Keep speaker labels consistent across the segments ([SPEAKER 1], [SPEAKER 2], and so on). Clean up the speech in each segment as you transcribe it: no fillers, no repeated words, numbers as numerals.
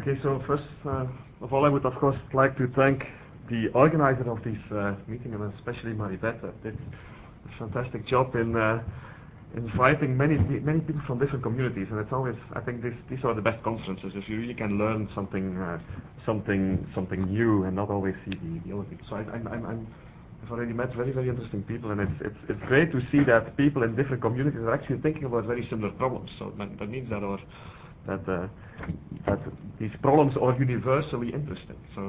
[SPEAKER 1] Okay, so first of all, I would of course like to thank the organizer of this meeting, and especially Maribeth. Did a fantastic job in inviting many people from different communities, and it's always, I think these are the best conferences if you really can learn something new and not always see the other people. So I've already met very interesting people, and it's great to see that people in different communities are actually thinking about very similar problems. So that means that these problems are universally interesting. So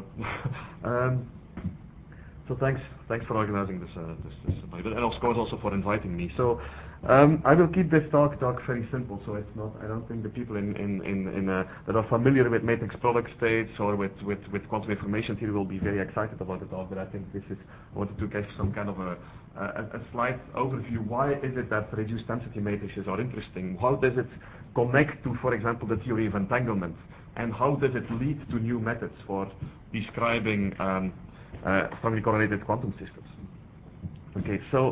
[SPEAKER 1] so thanks for organizing this and of course also for inviting me. So I will keep this talk very simple. So it's not. I don't think the people that are familiar with matrix product states or with quantum information theory will be very excited about the talk. But I think I wanted to give some kind of a slight overview. Why is it that reduced density matrices are interesting? How does it connect to, for example, the theory of entanglement? And how does it lead to new methods for describing strongly correlated quantum systems? Okay, so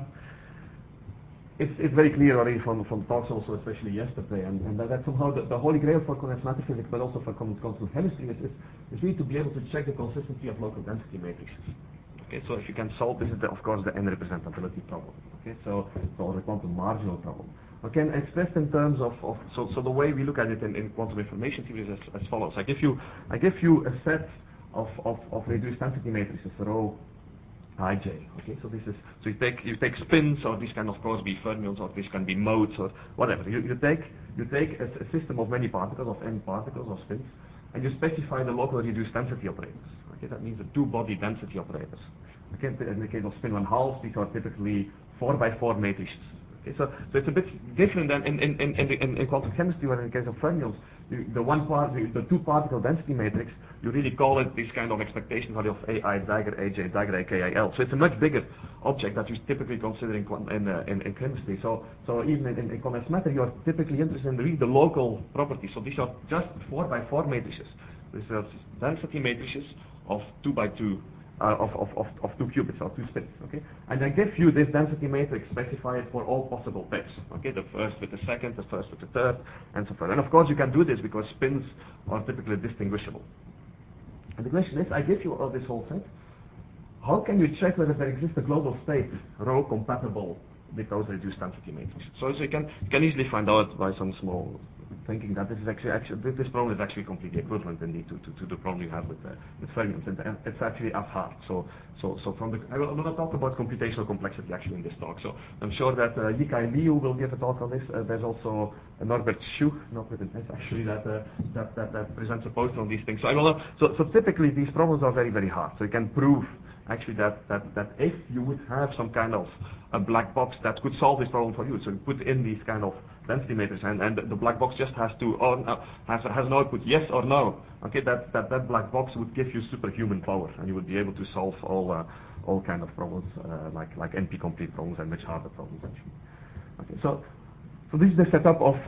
[SPEAKER 1] it's very clear already from talks also, especially yesterday, and that somehow the holy grail for condensed matter physics, but also for quantum chemistry, is really to be able to check the consistency of local density matrices. Okay, so if you can solve this, is of course the n representability problem. Okay, so or the quantum marginal problem. Okay, and expressed in terms of so the way we look at it in quantum information theory is as follows. I give you a set of reduced density matrices, rho ij. Okay, so you take spins, or these can of course be fermions, or this can be modes, or whatever. You take a system of many particles, of n particles or spins, and you specify the local reduced density operators. Okay, that means the two-body density operators. Okay, in the case of spin 1/2, these are typically 4x4 matrices. Okay, so it's a bit different than in quantum chemistry, where in the case of fermions, the two-particle density matrix, you really call it this kind of expectation value of AI dagger, AJ dagger, AKIL. So it's a much bigger object that you typically consider in chemistry. So even in condensed matter, you are typically interested in really the local properties. So these are just 4x4 matrices. These are density matrices of 2x2. Of two qubits or two spins, okay? And I give you this density matrix specified for all possible pairs, okay? The first with the second, the first with the third, and so forth. And of course you can do this because spins are typically distinguishable. And the question is, I give you all this whole set. How can you check whether there exists a global state rho compatible with those reduced density matrices? So you can easily find out by some small thinking that this is actually this problem is actually completely equivalent indeed to the problem you have with fermions, and it's actually as hard. So from the I'm going to talk about computational complexity actually in this talk. So I'm sure that Yikai Liu will give a talk on this. There's also Norbert Schuch, not with an S actually, that presents a poster on these things. So typically these problems are very hard. So you can prove actually that if you would have some kind of a black box that could solve this problem for you, so you put in these kind of density matrices, and the black box just has to has an output yes or no. Okay, that black box would give you superhuman power, and you would be able to solve all kind of problems like NP complete problems and much harder problems actually. Okay, so this is the setup of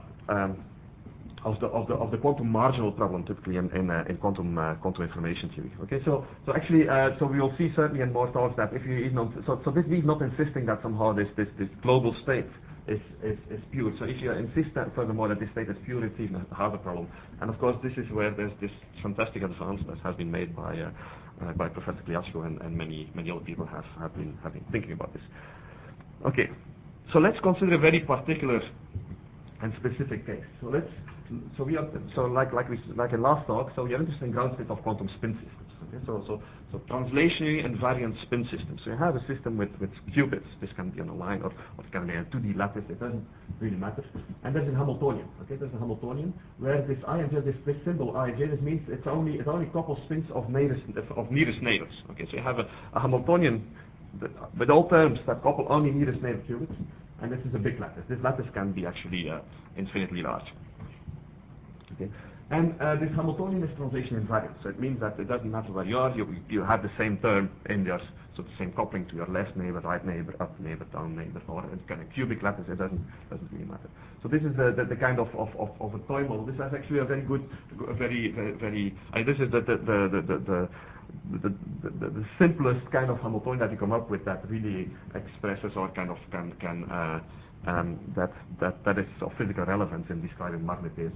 [SPEAKER 1] the quantum marginal problem typically in quantum information theory. Okay, so actually we will see certainly in more talks that if you so this is not insisting that somehow this global state is pure. So if you insist that furthermore that this state is pure, it's even a harder problem. And of course this is where there's this fantastic advance that has been made by Professor Gliasco and many other people have been thinking about this. Okay, so let's consider a very particular and specific case. So like in last talk, so we are interested in ground state of quantum spin systems. Okay? So translationary and variant spin systems. So you have a system with qubits. This can be on a line or it can be a 2D lattice. It doesn't really matter. And there's a Hamiltonian. Okay, there's a Hamiltonian where this IJ, this symbol IJ, this means it only couples spins of nearest neighbors. Okay, so you have a Hamiltonian with all terms that couple only nearest neighbor qubits, and this is a big lattice. This lattice can be actually infinitely large. Okay. And this Hamiltonian is translation invariant, so it means that it doesn't matter where you are, you have the same term in yours, so the same coupling to your left neighbor, right neighbor, up neighbor, down neighbor, or it's kind of cubic lattice, it doesn't really matter. So this is the kind of a toy model. This is actually a very good, this is the simplest kind of Hamiltonian that you come up with that really expresses or kind of that is of physical relevance in describing magnetism.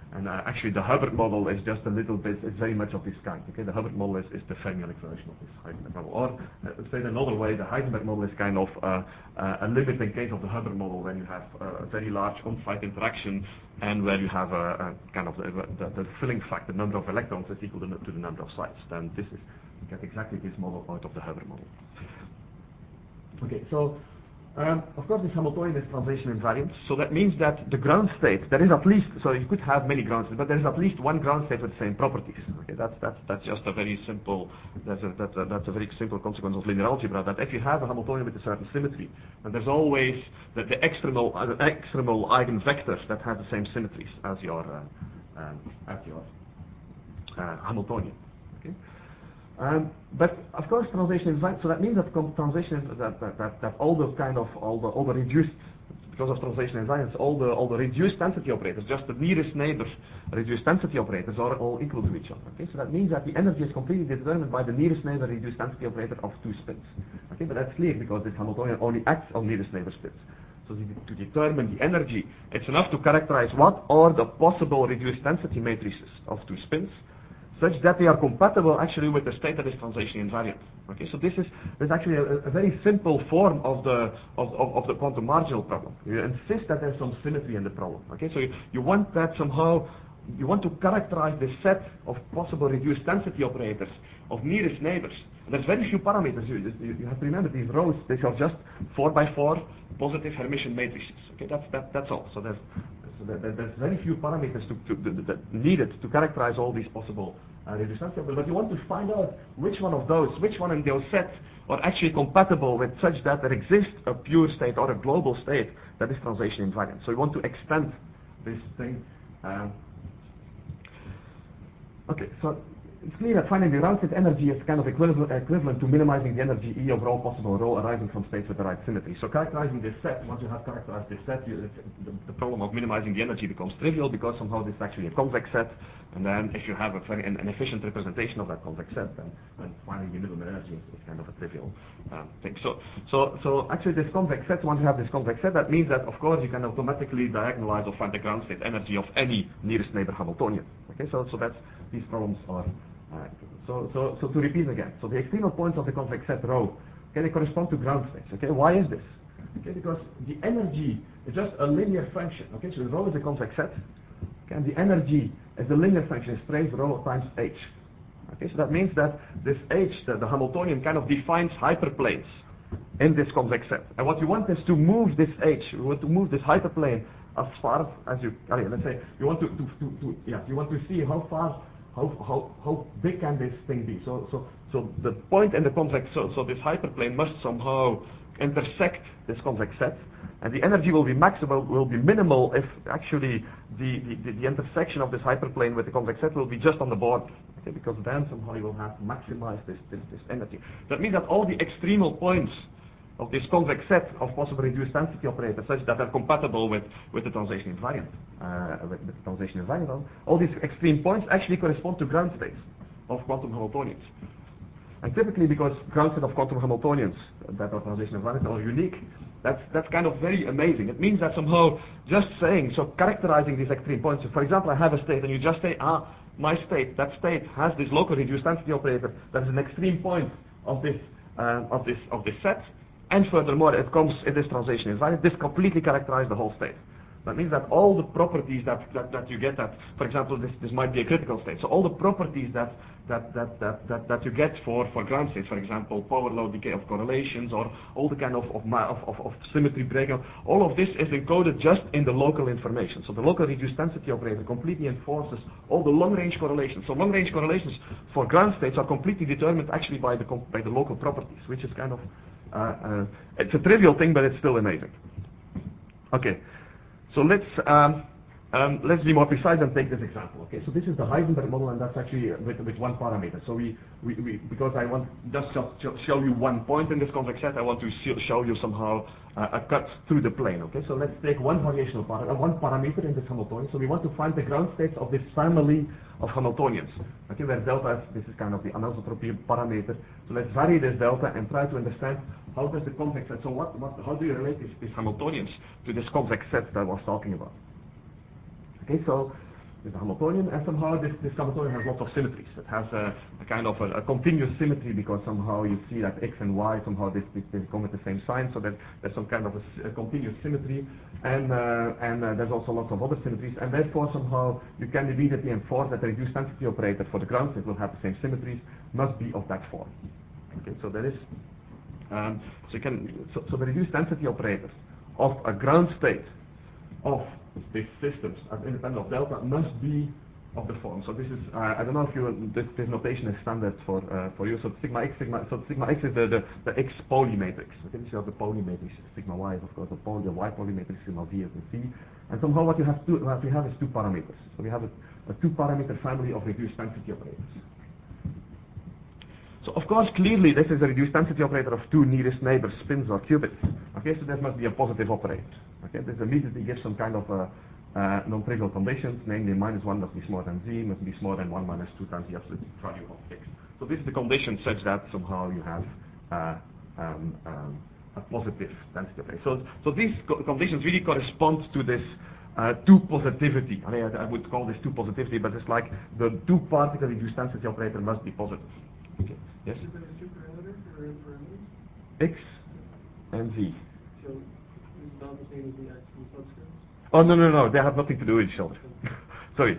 [SPEAKER 1] And actually the Hubbard model is just a little bit, it's very much of this kind. Okay, the Hubbard model is the fermionic version of this Heisenberg model. Or let's say it another way, the Heisenberg model is kind of a limiting case of the Hubbard model when you have a very large on-site interaction and where you have a kind of the filling factor, the number of electrons is equal to the number of sites. Then this is, you get exactly this model out of the Hubbard model. Okay, so of course this Hamiltonian is translation invariant, so that means that the ground state, there is at least, so you could have many ground states, but there is at least one ground state with the same properties. Okay, that's just a very simple, that's a very simple consequence of linear algebra, that if you have a Hamiltonian with a certain symmetry, and there's always the external eigenvectors that have the same symmetries as your Hamiltonian. Okay. But of course translation is right, so that means that translation that all the reduced, because of translation invariance, all the reduced density operators, just the nearest neighbors reduced density operators are all equal to each other. Okay, so that means that the energy is completely determined by the nearest neighbor reduced density operator of two spins. Okay, but that's clear because this Hamiltonian only acts on nearest neighbor spins. So to determine the energy, it's enough to characterize what are the possible reduced density matrices of two spins, such that they are compatible actually with the state that is translation invariant. Okay, so this is actually a very simple form of the quantum marginal problem. You insist that there's some symmetry in the problem. Okay, so you want that somehow, you want to characterize the set of possible reduced density operators of nearest neighbors. And there's very few parameters. You have to remember these rows, these are just 4x4 positive Hermitian matrices. Okay, that's all. So there's very few parameters needed to characterize all these possible reduced density operators. But you want to find out which one in those sets are actually compatible with such that there exists a pure state or a global state that is translation invariant. So you want to extend this thing. Okay, so it's clear that finding the ground state energy is kind of equivalent to minimizing the energy E over all possible rho arising from states with the right symmetry. So characterizing this set, once you have characterized this set, the problem of minimizing the energy becomes trivial because somehow this is actually a convex set, and then if you have an efficient representation of that convex set, then finding the minimum energy is kind of a trivial thing. So actually this convex set, once you have this convex set, that means that of course you can automatically diagonalize or find the ground state energy of any nearest neighbor Hamiltonian. Okay, so that's, these problems are so to repeat again, so the external points of the convex set rho, okay, they correspond to ground states. Okay, why is this? Okay, because the energy is just a linear function. Okay, so rho is a convex set, okay, and the energy is the linear function, is trace rho times h. Okay, so that means that this h, the Hamiltonian, kind of defines hyperplanes in this convex set. And what you want is to move this h, you want to move this hyperplane as far as you, let's say, you want you want to see how far, how big can this thing be? So the point in the convex, so this hyperplane must somehow intersect this convex set, and the energy will be maximal, will be minimal if actually the intersection of this hyperplane with the convex set will be just on the border. Okay, because then somehow you will have maximized this energy. That means that all the extremal points of this convex set of possible reduced density operators such that are compatible with the translation invariant, all these extreme points actually correspond to ground states of quantum Hamiltonians. And typically, because ground state of quantum Hamiltonians that are translation invariant are unique, that's kind of very amazing. It means that somehow just saying, so characterizing these extreme points, so for example I have a state and you just say, my state, that state has this local reduced density operator that is an extreme point of this set. And furthermore, it is translation invariant. This completely characterizes the whole state. That means that all the properties that you get, that, for example, this might be a critical state. So all the properties that you get for ground states, for example, power law decay of correlations, or all the kind of symmetry breakout, all of this is encoded just in the local information. So the local reduced density operator completely enforces all the long-range correlations. So long-range correlations for ground states are completely determined actually by the local properties, which is kind of it's a trivial thing, but it's still amazing. Okay, so let's be more precise and take this example. Okay, so this is the Heisenberg model, and that's actually with one parameter. So we because I want just to show you one point in this convex set, I want to show you somehow a cut through the plane. Okay, so let's take one variational one parameter in this Hamiltonian. So we want to find the ground states of this family of Hamiltonians. Okay, where delta is, this is kind of the anisotropy parameter. So let's vary this delta and try to understand how does the convex set. So how do you relate these Hamiltonians to this convex set that I was talking about? Okay, so is a Hamiltonian, and somehow this Hamiltonian has lots of symmetries. It has a kind of a continuous symmetry because somehow you see that x and y somehow they come with the same sign, so that there's some kind of a continuous symmetry, and there's also lots of other symmetries, and therefore somehow you can immediately enforce that the reduced density operator for the ground state will have the same symmetries must be of that form. Okay, so there is so the reduced density operator of a ground state of these systems as independent of delta must be of the form. So this is I don't know if this notation is standard for you. So sigma x is the x poly matrix. Okay, this is the poly matrix. Sigma y is of course the y poly matrix. Sigma z is the c. And somehow what we have is two parameters. So we have a two-parameter family of reduced density operators. So of course, clearly this is a reduced density operator of two nearest neighbor spins or qubits. Okay, so this must be a positive operator. Okay, this immediately gives some kind of non-trivial conditions, namely -1 must be smaller than z, must be smaller than 1 minus 2 times the absolute value of x. So this is the condition such that somehow you have a positive density operator. So these conditions really correspond to this two positivity. I mean, I would call this two positivity, but it's like the two particle reduced density operator must be positive. Okay. Yes?
[SPEAKER 2] Is there two parameters or parameters?
[SPEAKER 1] X and Z.
[SPEAKER 2] So it's not the same as the X and subscripts?
[SPEAKER 1] Oh, no, they have nothing to do with each other. Sorry.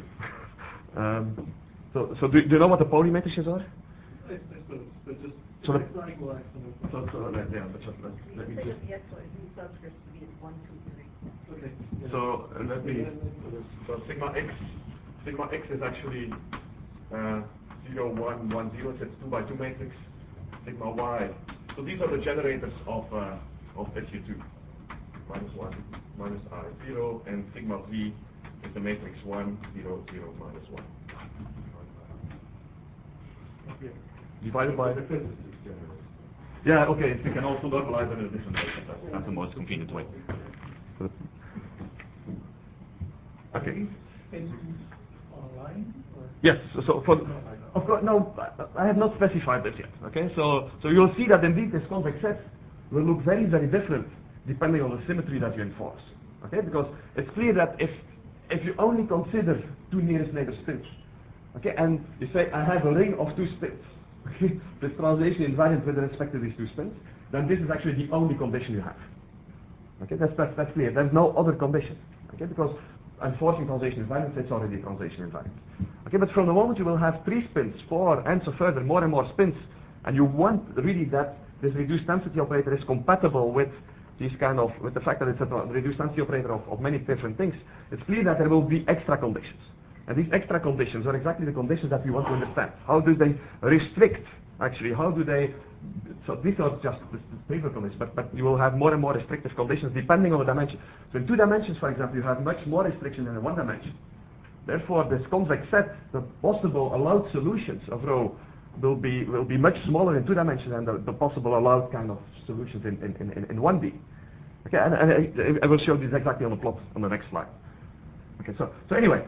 [SPEAKER 1] So do you know what the poly matrices are?
[SPEAKER 2] I suppose, but just
[SPEAKER 1] so
[SPEAKER 2] X not equal X.
[SPEAKER 1] Let me just...
[SPEAKER 3] The X and subscripts to be 1, 2, 3.
[SPEAKER 2] Okay.
[SPEAKER 1] So let me... So sigma X is actually 0, 1, 1, 0, so it's 2 by 2 matrix. Sigma Y. So these are the generators of SU2. -1, minus I, 0, and sigma Z is the matrix 1, 0, 0, minus 1.
[SPEAKER 2] Okay.
[SPEAKER 1] Divided by... Yeah, okay, so you can also normalize it in a different way. That's the most convenient way. Okay.
[SPEAKER 2] Online?
[SPEAKER 1] Yes, so for... Of course, no, I have not specified this yet. Okay, so you'll see that indeed this convex set will look very, very different depending on the symmetry that you enforce. Okay, because it's clear that if you only consider two nearest neighbor spins, okay, and you say I have a ring of two spins, okay, this translation invariant with respect to these two spins, then this is actually the only condition you have. Okay, that's clear. There's no other condition. Okay, because enforcing translation invariance, it's already a translation invariant. Okay, but from the moment you will have 3 spins, 4, and so further, more and more spins, and you want really that this reduced density operator is compatible with these with the fact that it's a reduced density operator of many different things, it's clear that there will be extra conditions. And these extra conditions are exactly the conditions that we want to understand. How do they restrict, actually, how do they, so these are just the trivial conditions, but you will have more and more restrictive conditions depending on the dimension. So in 2 dimensions, for example, you have much more restriction than in 1 dimension. Therefore, this convex set, the possible allowed solutions of rho will be much smaller in 2 dimensions than the possible allowed kind of solutions in 1D. Okay, and I will show this exactly on the plot on the next slide. Okay, so anyway,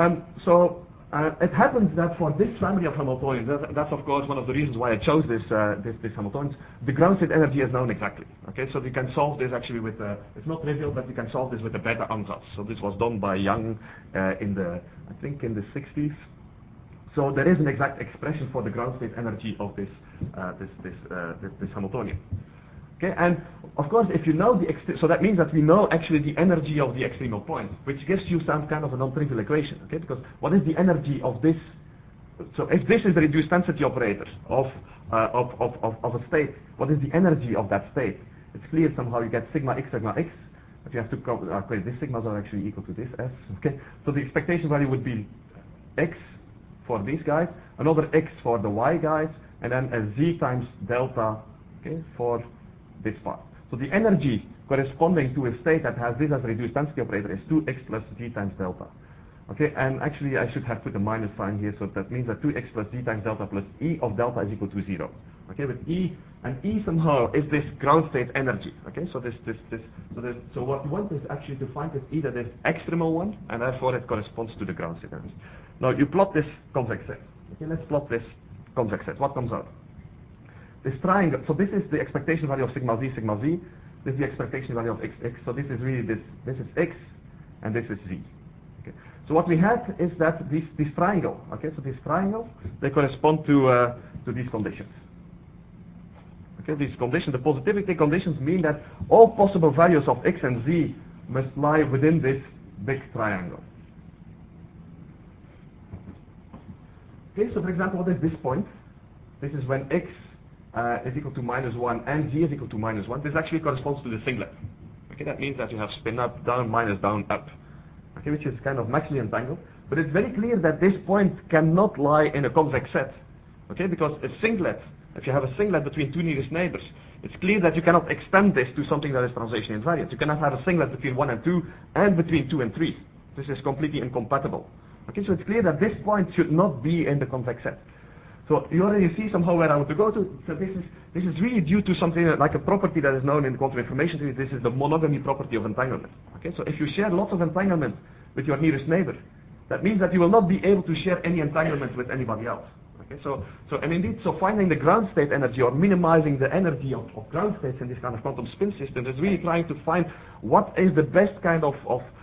[SPEAKER 1] it happens that for this family of Hamiltonians, that's of course one of the reasons why I chose this Hamiltonians, the ground state energy is known exactly. Okay, so we can solve this actually with, it's not trivial, but we can solve this with a beta ansatz. So this was done by Young in the 60s. So there is an exact expression for the ground state energy of this Hamiltonian. Okay, and of course, if you know so that means that we know actually the energy of the extremal point, which gives you some kind of a non-trivial equation. Okay, because what is the energy of this? So if this is the reduced density operator of a state, what is the energy of that state? It's clear somehow you get sigma x, but you have to okay, these sigmas are actually equal to this s. Okay, so the expectation value would be x for these guys, another x for the y guys, and then a z times delta, okay, for this part. So the energy corresponding to a state that has this as a reduced density operator is 2x plus z times delta. Okay, and actually I should have put a minus sign here, so that means that 2x plus z times delta plus E of delta is equal to 0. Okay, with E, and E somehow is this ground state energy. Okay, so so what you want is actually to find this E that is extremal one, and therefore it corresponds to the ground state energy. Now you plot this convex set. Okay, let's plot this convex set. What comes out? This triangle, so this is the expectation value of sigma z, this is the expectation value of x. So this is really this is x, and this is z. Okay. So what we had is that this triangle, okay, so these triangles, they correspond to these conditions. Okay, these conditions, the positivity conditions mean that all possible values of x and z must lie within this big triangle. Okay, so for example, what is this point? This is when x is equal to -1 and z is equal to -1. This actually corresponds to the singlet. Okay, that means that you have spin up, down, minus, down, up. Okay, which is kind of maximally entangled. But it's very clear that this point cannot lie in a convex set. Okay, because a singlet, if you have a singlet between two nearest neighbors, it's clear that you cannot extend this to something that is translation invariant. You cannot have a singlet between 1 and 2 and between 2 and 3. This is completely incompatible. Okay, so it's clear that this point should not be in the convex set. So you already see somehow where I want to go to. So this is really due to something like a property that is known in quantum information theory. This is the monogamy property of entanglement. Okay, so if you share lots of entanglement with your nearest neighbor, that means that you will not be able to share any entanglement with anybody else. Okay, and indeed, so finding the ground state energy or minimizing the energy of ground states in this kind of quantum spin system is really trying to find what is the best kind of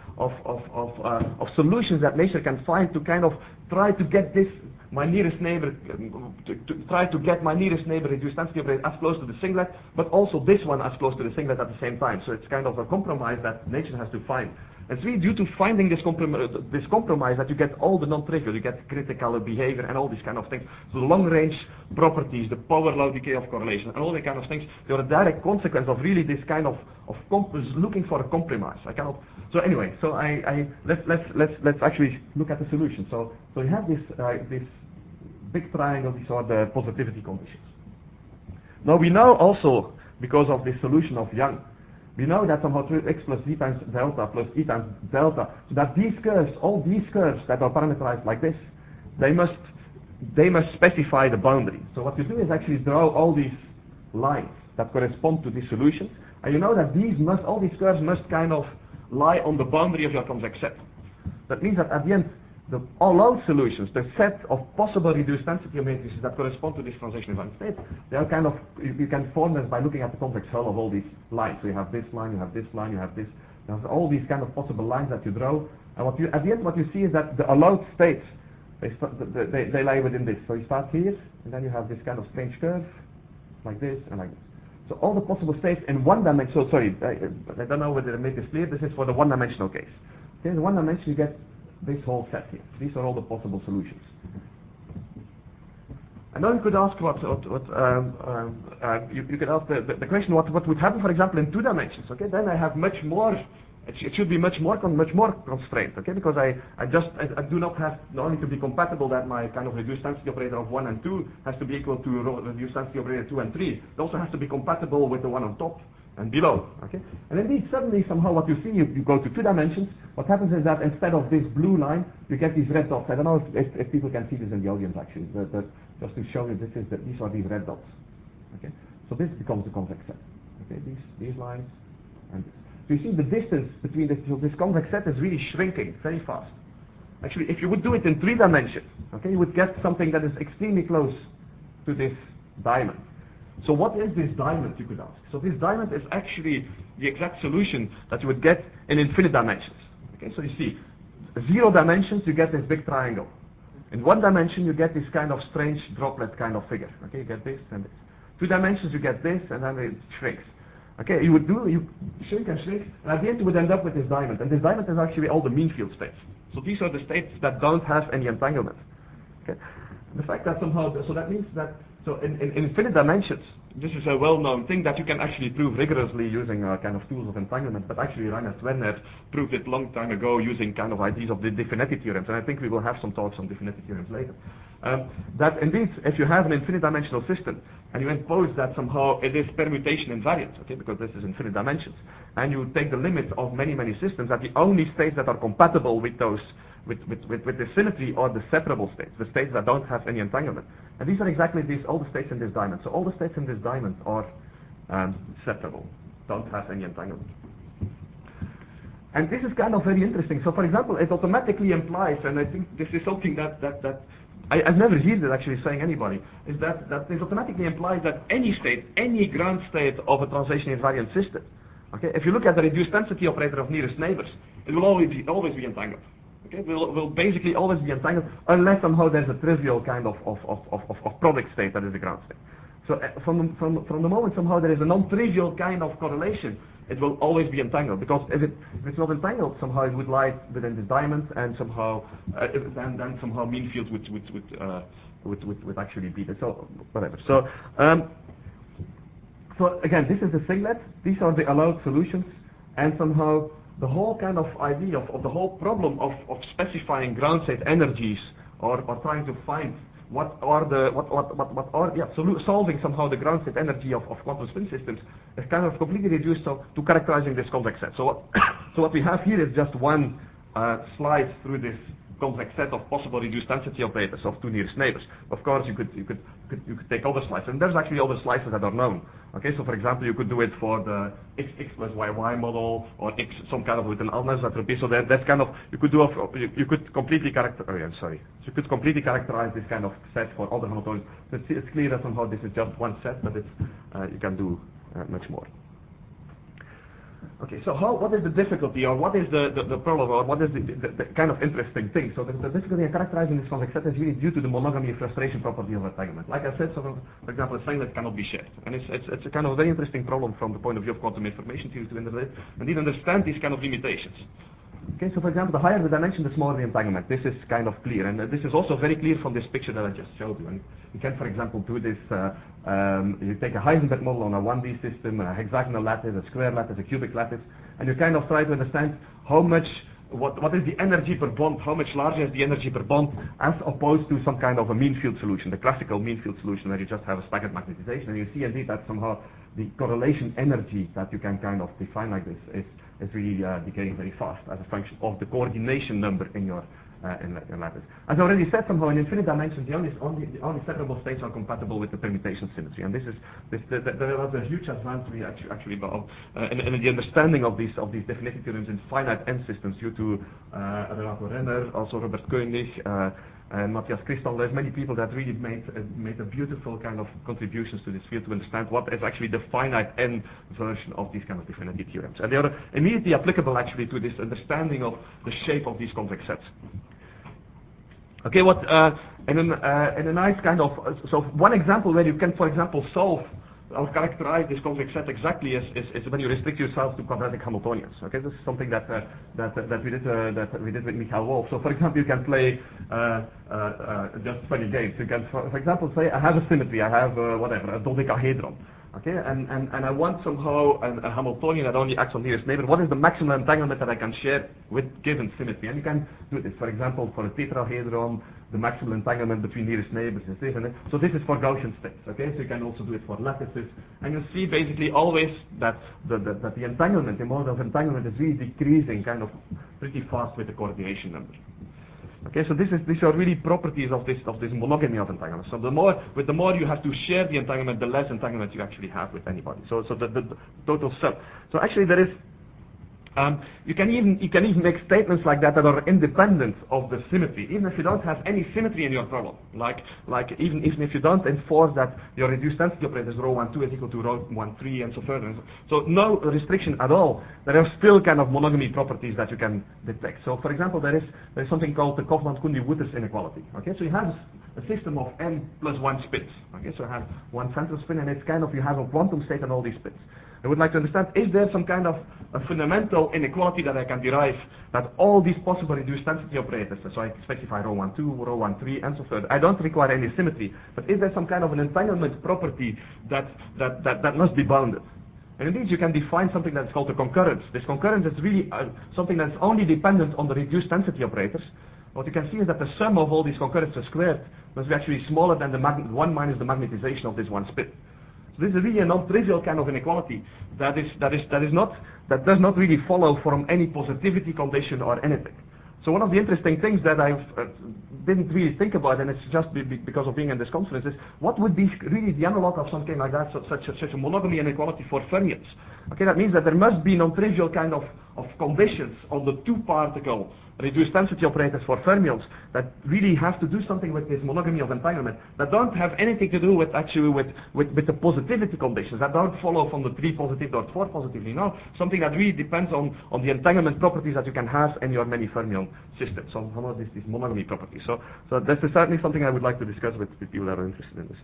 [SPEAKER 1] solutions that nature can find to kind of try to get this my nearest neighbor to try to get my nearest neighbor reduced density operator as close to the singlet, but also this one as close to the singlet at the same time. So it's kind of a compromise that nature has to find. It's really due to finding this compromise that you get all the non-trivial, you get critical behavior and all these kind of things. So the long-range properties, the power law decay of correlation, and all that kind of things, they are a direct consequence of really this kind of looking for a compromise. I cannot. So anyway, so let's actually look at the solution. So you have this big triangle. These are the positivity conditions. Now we know also, because of this solution of Young, we know that somehow through x plus z times delta plus e times delta, so that these curves, all these curves that are parameterized like this, they must specify the boundary. So what you do is actually draw all these lines that correspond to these solutions, and you know that all these curves must kind of lie on the boundary of your convex set. That means that at the end, all out solutions, the set of possible reduced density matrices that correspond to this translation invariant state, they are kind of, you can form them by looking at the convex hull of all these lines. So you have this line, you have this line, you have this, you have all these kind of possible lines that you draw, and at the end what you see is that the allowed states, they lie within this. So you start here, and then you have this kind of strange curve, like this and like this. So all the possible states in one dimension, so sorry, I don't know whether I made this clear, this is for the one-dimensional case. Okay, in one dimension you get this whole set here. These are all the possible solutions. And now you could ask you could ask the question what would happen, for example, in 2 dimensions. Okay, then I have much more. It should be much more constrained. Okay, because I do not have not only to be compatible that my kind of reduced density operator of 1 and 2 has to be equal to reduced density operator 2 and 3. It also has to be compatible with the one on top and below. Okay, and indeed suddenly somehow what you see, you go to 2 dimensions. What happens is that instead of this blue line, you get these red dots. I don't know if people can see this in the audience actually, but just to show you, these are these red dots. Okay, so this becomes the convex set. Okay, these lines and this. So you see the distance between this convex set is really shrinking very fast. Actually, if you would do it in 3 dimensions, okay, you would get something that is extremely close to this diamond. So what is this diamond, you could ask? So this diamond is actually the exact solution that you would get in infinite dimensions. Okay, so you see, 0 dimensions, you get this big triangle. In 1 dimension, you get this kind of strange droplet kind of figure. Okay, you get this and this. 2 dimensions, you get this, and then it shrinks. Okay, you shrink and shrink, and at the end you would end up with this diamond. And this diamond is actually all the mean field states. So these are the states that don't have any entanglement. Okay, the fact that somehow, so that means that, so in infinite dimensions, this is a well-known thing that you can actually prove rigorously using kind of tools of entanglement, but actually Reinhard Werner proved it long time ago using kind of ideas of the definity theorems, and I think we will have some talks on definity theorems later. That indeed, if you have an infinite dimensional system, and you impose that somehow it is permutation invariant, okay, because this is infinite dimensions, and you take the limit of many systems, that the only states that are compatible with those with the symmetry are the separable states, the states that don't have any entanglement. And these are exactly all the states in this diamond. So all the states in this diamond are separable, don't have any entanglement. And this is kind of very interesting. So for example, it automatically implies, and I think this is something that I've never heard it actually saying anybody, is that this automatically implies that any state, any ground state of a translation invariant system, okay, if you look at the reduced density operator of nearest neighbors, it will always be entangled. Okay, will basically always be entangled unless somehow there's a trivial kind of product state that is the ground state. So from the moment somehow there is a non-trivial kind of correlation, it will always be entangled, because if it's not entangled, somehow it would lie within this diamond, and somehow then somehow mean fields would actually be there. So whatever. So so again, this is the singlet. These are the allowed solutions, and somehow the whole kind of idea of the whole problem of specifying ground state energies, or trying to find solving somehow the ground state energy of quantum spin systems is kind of completely reduced to characterizing this convex set. So what we have here is just one slice through this convex set of possible reduced density operators of two nearest neighbors. Of course, you could take other slices, and there's actually other slices that are known. Okay, so for example, you could do it for the x plus y model, or x some kind of with an anisotropy. So that's kind of you could completely characterize this kind of set for other Hamiltonians. It's clear that somehow this is just one set, but you can do much more. Okay, so what is the difficulty, or what is the problem, or what is the kind of interesting thing? So the difficulty in characterizing this convex set is really due to the monogamy frustration property of entanglement. Like I said, so for example, a singlet cannot be shared, and it's a kind of very interesting problem from the point of view of quantum information theory to indeed understand these kind of limitations. Okay, so for example, the higher the dimension, the smaller the entanglement. This is kind of clear, and this is also very clear from this picture that I just showed you. And you can, for example, do this. You take a Heisenberg model on a 1D system, a hexagonal lattice, a square lattice, a cubic lattice, and you kind of try to understand how much, what is the energy per bond, how much larger is the energy per bond, as opposed to some kind of a mean field solution, the classical mean field solution where you just have a staggered magnetization, and you see indeed that somehow the correlation energy that you can kind of define like this is really decaying very fast as a function of the coordination number in your lattice. As I already said, somehow in infinite dimensions, the only separable states are compatible with the permutation symmetry, and there was a huge advance we actually got in the understanding of these definitive theorems in finite n systems due to Renato Renner, also Robert Koenig, and Matthias Christoff. There's many people that really made a beautiful kind of contributions to this field to understand what is actually the finite n version of these kind of definitive theorems, and they are immediately applicable actually to this understanding of the shape of these convex sets. Okay, in a nice kind of, so one example where you can, for example, solve or characterize this convex set exactly is when you restrict yourself to quadratic Hamiltonians. Okay, this is something that we did with Michael Wolf. So, for example, you can play just funny games. You can, for example, say I have a symmetry. I have a dodecahedron. Okay, and I want somehow a Hamiltonian that only acts on nearest neighbor. What is the maximum entanglement that I can share with given symmetry? And you can do this. For example, for a tetrahedron, the maximum entanglement between nearest neighbors is this, and so this is for Gaussian states. Okay, so you can also do it for lattices, and you see basically always that the entanglement, the amount of entanglement is really decreasing kind of pretty fast with the coordination number. Okay, so these are really properties of this monogamy of entanglement. So the more you have to share the entanglement, the less entanglement you actually have with anybody. So the total sum. So actually there is you can even make statements like that are independent of the symmetry, even if you don't have any symmetry in your problem. Like even if you don't enforce that your reduced density operators rho 1 2 is equal to rho 1 3 and so further. So no restriction at all. There are still kind of monogamy properties that you can detect. So for example, there is something called the Kaufman-Kundi-Wüthrich inequality. Okay, so you have a system of n plus 1 spins. Okay, so you have one central spin, and it's kind of you have a quantum state and all these spins. I would like to understand, is there some kind of a fundamental inequality that I can derive that all these possible reduced density operators, so I specify rho 1 2, rho 1 3, and so forth. I don't require any symmetry, but is there some kind of an entanglement property that must be bounded? And indeed, you can define something that's called a concurrence. This concurrence is really something that's only dependent on the reduced density operators. What you can see is that the sum of all these concurrences squared must be actually smaller than the 1 minus the magnetization of this one spin. So this is really a non-trivial kind of inequality that does not really follow from any positivity condition or anything. So one of the interesting things that I didn't really think about, and it's just because of being in this conference, is what would be really the analog of something like that, such a monogamy inequality for fermions. Okay, that means that there must be non-trivial kind of of conditions on the two-particle reduced density operators for fermions that really have to do something with this monogamy of entanglement that don't have anything to do with actually with the positivity conditions, that don't follow from the 3 positive or 4 positively. No, something that really depends on the entanglement properties that you can have in your many fermion systems. So how about this monogamy property? So that's certainly something I would like to discuss with people that are interested in this.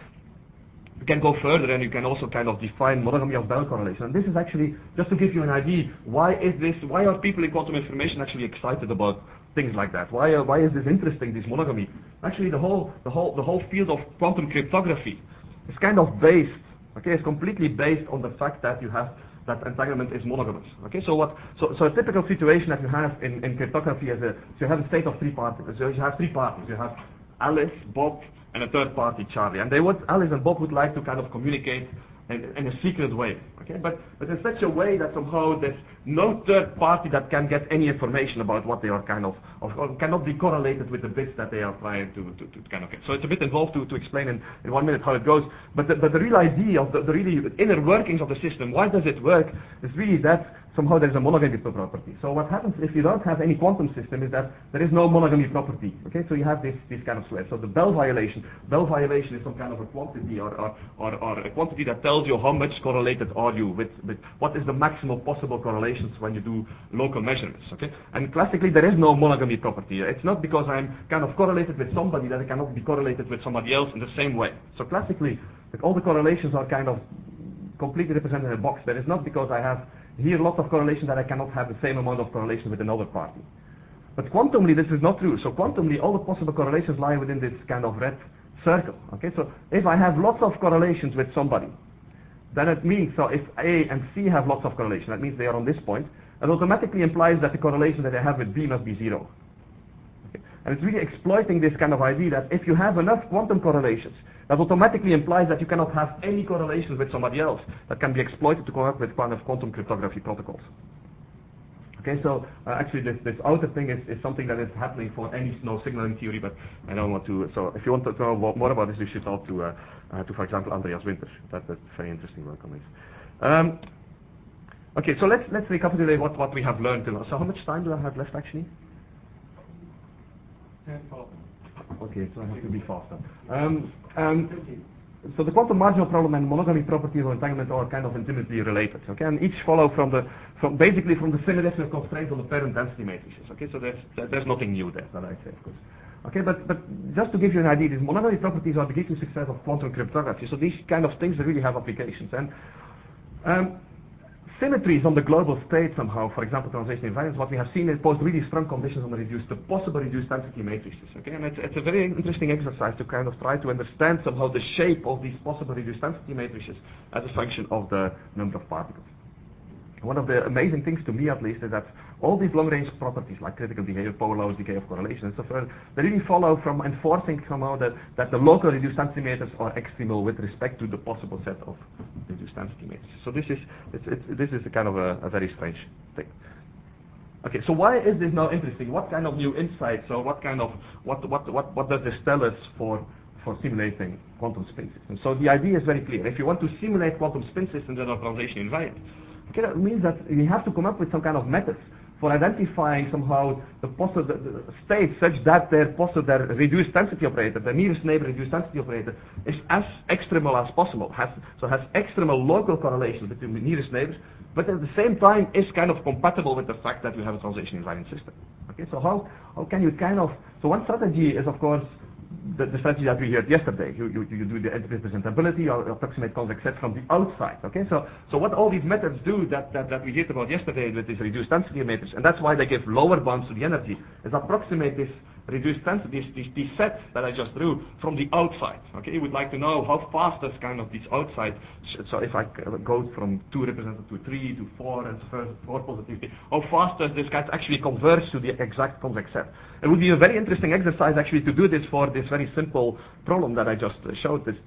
[SPEAKER 1] You can go further and you can also kind of define monogamy of Bell correlation. And this is actually, just to give you an idea, why are people in quantum information actually excited about things like that? Why is this interesting, this monogamy? Actually, the whole field of quantum cryptography is kind of based, okay, it's completely based on the fact that you have that entanglement is monogamous. Okay, so a typical situation that you have in cryptography is you have a state of 3 parties. So you have 3 parties. You have Alice, Bob, and a third party, Charlie. And Alice and Bob would like to kind of communicate in a secret way. Okay, but in such a way that somehow there's no third party that can get any information about what they are kind of cannot be correlated with the bits that they are trying to kind of get. So it's a bit involved to explain in 1 minute how it goes. But the real idea of the really inner workings of the system, why does it work, is really that somehow there is a monogamy property. So what happens if you don't have any quantum system is that there is no monogamy property. Okay, so you have this kind of switch. So the Bell violation is some kind of a quantity or a quantity that tells you how much correlated are you with what is the maximum possible correlations when you do local measurements. Okay, and classically there is no monogamy property. It's not because I'm kind of correlated with somebody that I cannot be correlated with somebody else in the same way. So classically, all the correlations are kind of completely represented in a box. That is not because I have here lots of correlation that I cannot have the same amount of correlation with another party. But quantumly this is not true. So quantumly all the possible correlations lie within this kind of red circle. Okay, so if I have lots of correlations with somebody, then it means, so if A and C have lots of correlation, that means they are on this point, it automatically implies that the correlation that I have with B must be 0. Okay? And it's really exploiting this kind of idea that if you have enough quantum correlations, that automatically implies that you cannot have any correlations with somebody else that can be exploited to come up with kind of quantum cryptography protocols. Okay, so actually this outer thing is something that is happening for any no signaling theory, but I don't want to. So if you want to know more about this, you should talk to for example, Andreas Winter. That's very interesting work on this. Okay, so let's recapitulate what we have learned. So how much time do I have left actually?
[SPEAKER 2] 10, 12.
[SPEAKER 1] Okay, so I have to be faster. So the quantum marginal problem and monogamy properties of entanglement are kind of intimately related. Okay, and each follow from basically from the semi-definite constraints on the parent density matrices. Okay, so there's nothing new there that I say, of course. Okay, but just to give you an idea, these monogamy properties are the key to success of quantum cryptography. So these kind of things really have applications. And symmetries on the global state somehow, for example, translation invariance, what we have seen is pose really strong conditions on the possible reduced density matrices. Okay, and it's a very interesting exercise to kind of try to understand somehow the shape of these possible reduced density matrices as a function of the number of particles. One of the amazing things to me at least is that all these long-range properties like critical behavior, power laws, decay of correlation and so forth, they really follow from enforcing somehow that the local reduced density matrices are extremal with respect to the possible set of reduced density matrices. So this is a kind of a very strange thing. Okay, so why is this now interesting? What kind of new insights or what does this tell us for simulating quantum spin systems? So the idea is very clear. If you want to simulate quantum spin systems that are translation invariant, okay, that means that you have to come up with some kind of methods for identifying somehow the states such that their reduced density operator, the nearest neighbor reduced density operator, is as extremal as possible, has extremal local correlation between the nearest neighbors, but at the same time is kind of compatible with the fact that you have a translation invariant system. Okay, so how can you so one strategy is of course the strategy that we heard yesterday. You do the representability or approximate convex set from the outside. Okay, so what all these methods do that we heard about yesterday with this reduced density matrix, and that's why they give lower bounds to the energy, is approximate this reduced density, these sets that I just drew from the outside. Okay, you would like to know how fast does kind of this outside. So if I go from 2 represented to 3 to 4 and so forth, 4 positivity, how fast does this kind actually converge to the exact convex set? It would be a very interesting exercise actually to do this for this very simple problem that I just showed, the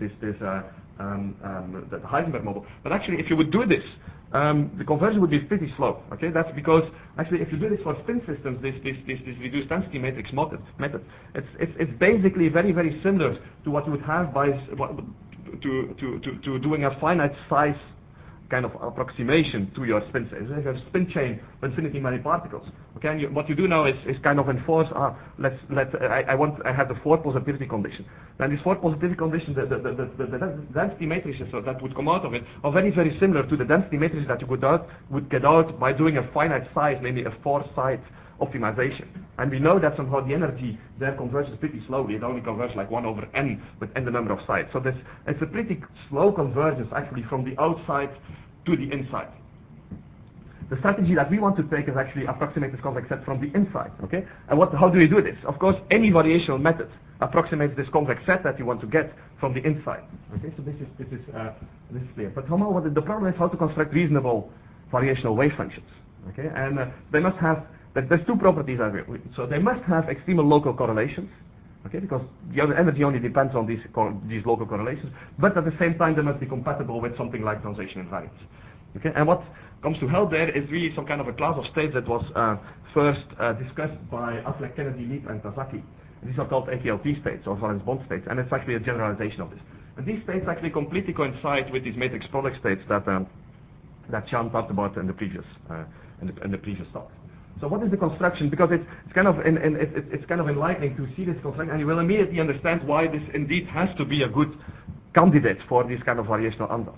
[SPEAKER 1] Heisenberg model. But actually, if you would do this, the conversion would be pretty slow. Okay, that's because actually, if you do this for spin systems, this reduced density matrix method, it's basically very very similar to what you would have by to doing a finite size kind of approximation to your spin state. There's a spin chain of infinitely many particles. Okay, and what you do now is kind of enforce. I have the 4 positivity condition. Then this 4 positivity condition, the density matrices that would come out of it are very, very similar to the density matrices that you would get out by doing a finite size, maybe a 4-site optimization. And we know that somehow the energy there converges pretty slowly. It only converges like 1 over n with n the number of sites. So it's a pretty slow convergence actually from the outside to the inside. The strategy that we want to take is actually approximate this convex set from the inside. Okay? And how do we do this? Of course, any variational method approximates this convex set that you want to get from the inside. Okay? So this is clear. But the problem is how to construct reasonable variational wave functions. Okay? And they must have. There's 2 properties. So they must have extreme local correlations, okay, because the energy only depends on these local correlations, but at the same time they must be compatible with something like translation invariance. Okay, and what comes to help there is really some kind of a class of states that was first discussed by Affleck, Kennedy, Leap, and Tazaki. These are called AKLT states, or valence bond states, and it's actually a generalization of this. And these states actually completely coincide with these matrix product states that Sean talked about in the previous talk. So what is the construction? Because it's kind of enlightening to see this construction, and you will immediately understand why this indeed has to be a good candidate for this kind of variational ansatz.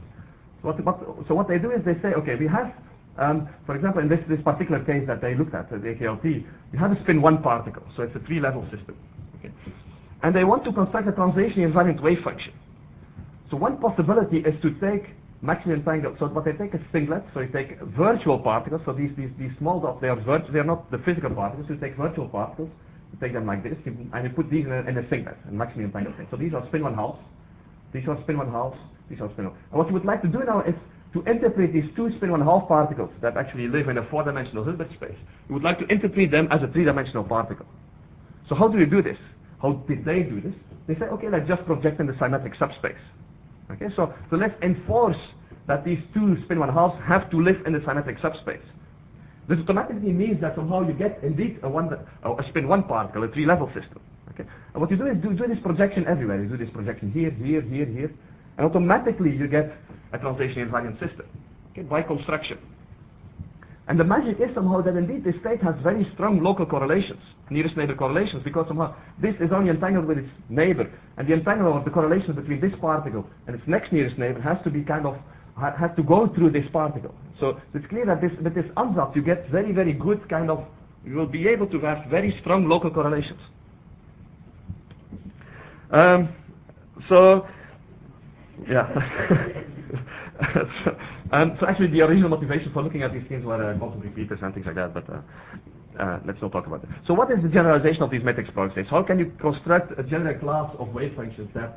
[SPEAKER 1] So what they do is they say, okay, we have, for example, in this particular case that they looked at, the AKLT, you have a spin 1 particle, so it's a 3-level system. Okay? And they want to construct a translation invariant wave function. So one possibility is to take maximum entangled. So what they take is singlets. So you take virtual particles. So these small dots, they are not the physical particles. You take virtual particles, you take them like this, and you put these in a singlet, a maximum entangled thing. So these are spin 1 halves. These are spin 1 halves. These are spin 1. And what you would like to do now is to interpret these 2 spin 1 half particles that actually live in a 4-dimensional Hilbert space. You would like to interpret them as a 3-dimensional particle. So how do you do this? How did they do this? They say, okay, let's just project in the symmetric subspace. Okay, so let's enforce that these 2 spin 1 halves have to live in the symmetric subspace. This automatically means that somehow you get indeed a spin 1 particle, a 3-level system. Okay, and what you do is do this projection everywhere. You do this projection here, here, here, here, and automatically you get a translation invariant system. Okay, by construction. And the magic is somehow that indeed this state has very strong local correlations, nearest neighbor correlations, because somehow this is only entangled with its neighbor, and the entanglement of the correlation between this particle and its next nearest neighbor has to be has to go through this particle. So it's clear that with this ansatz you get very, very good you will be able to have very strong local correlations. So actually the original motivation for looking at these things were quantum repeaters and things like that, but let's not talk about it. So what is the generalization of these matrix product states? How can you construct a general class of wave functions that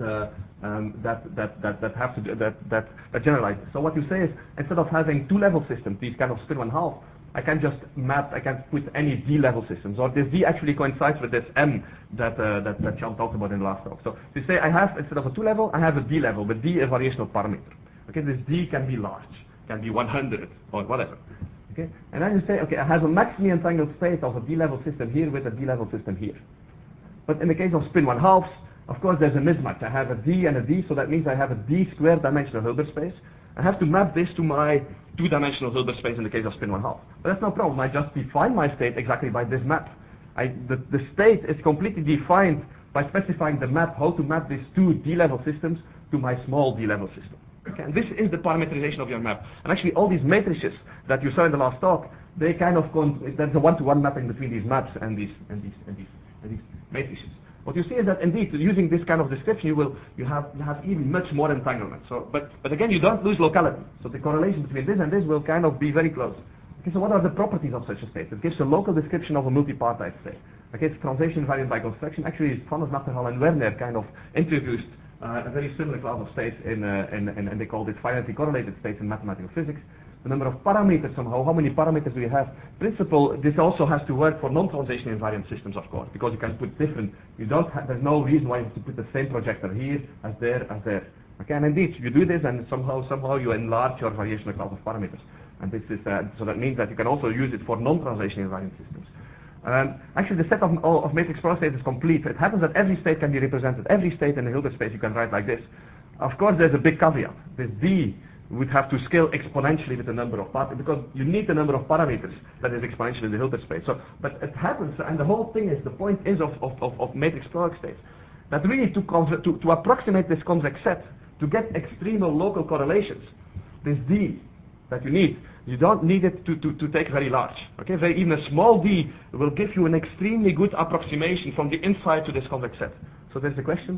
[SPEAKER 1] generalize? So what you say is, instead of having 2-level systems, these kind of spin 1 half, I can put any D-level systems, or this D actually coincides with this M that Sean talked about in the last talk. So you say I have, instead of a 2-level, I have a D-level, but D is a variational parameter. Okay, this D can be large, can be 100 or whatever. Okay, and then you say, okay, I have a maximally entangled state of a D-level system here with a D-level system here. But in the case of spin 1 halves, of course there's a mismatch. I have a D and a D, so that means I have a D square dimensional Hilbert space. I have to map this to my 2-dimensional Hilbert space in the case of spin 1 half. But that's no problem. I just define my state exactly by this map. The state is completely defined by specifying the map, how to map these 2 D-level systems to my small D-level system. Okay, and this is the parameterization of your map. And actually all these matrices that you saw in the last talk, they there's a 1-to-1 mapping between these maps and these matrices. What you see is that indeed, using this kind of description, you have even much more entanglement. So, but again, you don't lose locality. So the correlation between this and this will kind of be very close. Okay, so what are the properties of such a state? It gives a local description of a multipartite state. Okay, it's translation invariant by construction. Actually, Thomas Nachterhall and Werner kind of introduced a very similar class of states and they called it finitely correlated states in mathematical physics. The number of parameters somehow, how many parameters do you have? Principle, this also has to work for non-translation invariant systems, of course, because you can put different, there's no reason why you have to put the same projector here as there. Okay, and indeed, you do this and somehow you enlarge your variational class of parameters. And this is, so that means that you can also use it for non-translation invariant systems. Actually, the set of matrix product states is complete. It happens that every state can be represented. Every state in the Hilbert space you can write like this. Of course, there's a big caveat. This D we would have to scale exponentially with the number of particles, because you need the number of parameters that is exponential in the Hilbert space. So, but it happens, and the whole thing is, the point is of matrix product states, that really to approximate this convex set, to get extreme or local correlations, this D that you need, you don't need it to take very large. Okay, even a small D will give you an extremely good approximation from the inside to this convex set. So there's the question.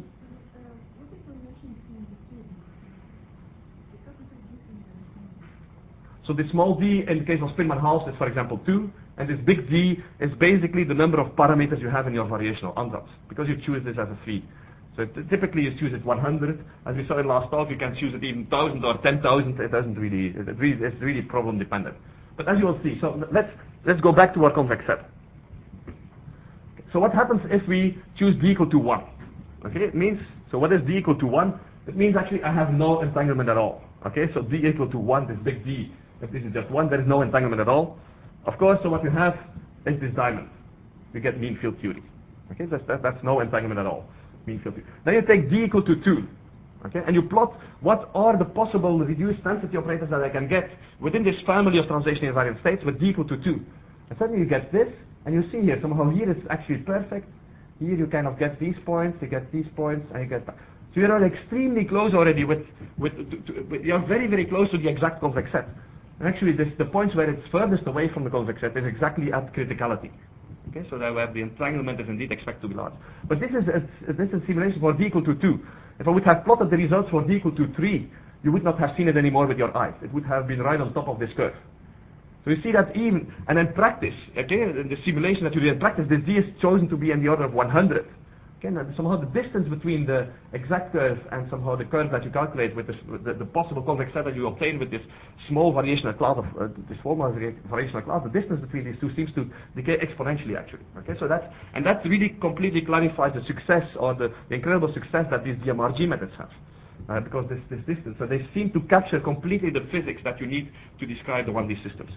[SPEAKER 1] So the small d in the case of Spin-Man-Hals is, for example, 2, and this big D is basically the number of parameters you have in your variational ansatz, because you choose this as a feed. So typically you choose it 100. As we saw in last talk, you can choose it even 1,000 or 10,000. It doesn't really, it's really problem dependent. But as you will see, so let's go back to our convex set. So what happens if we choose D equal to 1? Okay, it means, so what is D equal to 1? It means actually I have no entanglement at all. Okay, so D equal to 1, this big D, if this is just 1, there is no entanglement at all. Of course, so what you have is this diamond. You get mean field theory. Okay, that's no entanglement at all. Mean field theory. Then you take D equal to 2. Okay, and you plot what are the possible reduced density operators that I can get within this family of translation invariant states with D equal to 2. And suddenly you get this, and you see here, somehow here it's actually perfect. Here you kind of get these points, you get these points, and you get that. So you're extremely close already you're very, very close to the exact convex set. And actually the points where it's furthest away from the convex set is exactly at criticality. Okay, so that where the entanglement is indeed expected to be large. But this is simulation for D equal to 2. If I would have plotted the results for D equal to 3, you would not have seen it anymore with your eyes. It would have been right on top of this curve. So you see that even, and in practice, okay, in the simulation that you do in practice, this D is chosen to be in the order of 100. Okay, now somehow the distance between the exact curve and somehow the curve that you calculate with the possible convex set that you obtain with this small variational class of this formal variational class, the distance between these two seems to decay exponentially actually. Okay, so that really completely clarifies the success or the incredible success that these DMRG methods have. Because this distance, so they seem to capture completely the physics that you need to describe the 1D systems.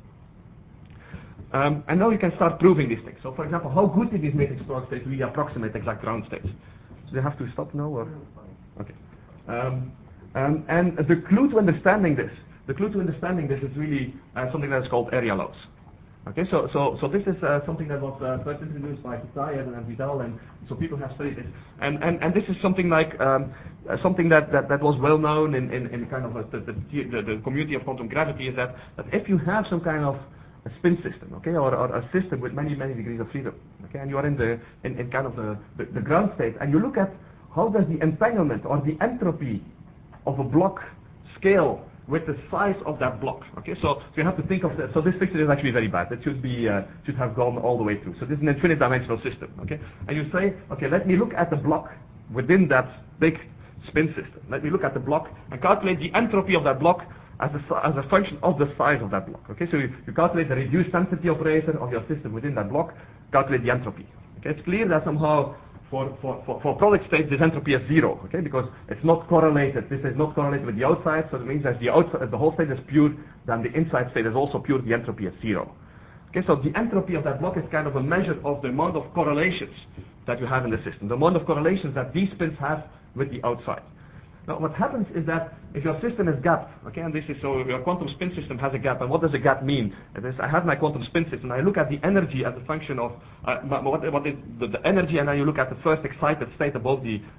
[SPEAKER 1] And now you can start proving these things. So for example, how good is this matrix product state really approximate exact ground states? So they have to stop now or? Okay. And the clue to understanding this is really something that is called area loss. Okay, so this is something that was first introduced by Kitai and Vidal, and so people have studied this. And this is something like something that was well known in kind of the community of quantum gravity, is that if you have some kind of a spin system, okay, or a system with many degrees of freedom, okay, and you are in kind of the ground state, and you look at how does the entanglement or the entropy of a block scale with the size of that block. Okay, so you have to think of that. So this picture is actually very bad. It should have gone all the way through. So this is an infinite dimensional system. Okay, and you say, okay, let me look at the block within that big spin system. Let me look at the block and calculate the entropy of that block as a function of the size of that block. Okay, so you calculate the reduced density operator of your system within that block, calculate the entropy. Okay, it's clear that somehow for product states this entropy is 0. Okay, because it's not correlated. This is not correlated with the outside, so it means that the outside, the whole state is pure, then the inside state is also pure. The entropy is 0. Okay, so the entropy of that block is kind of a measure of the amount of correlations that you have in the system, the amount of correlations that these spins have with the outside. Now what happens is that if your system is gapped, okay, and this is so your quantum spin system has a gap, and what does a gap mean? It is, I have my quantum spin system, I look at the energy as a function of what is the energy, and then you look at the first excited state above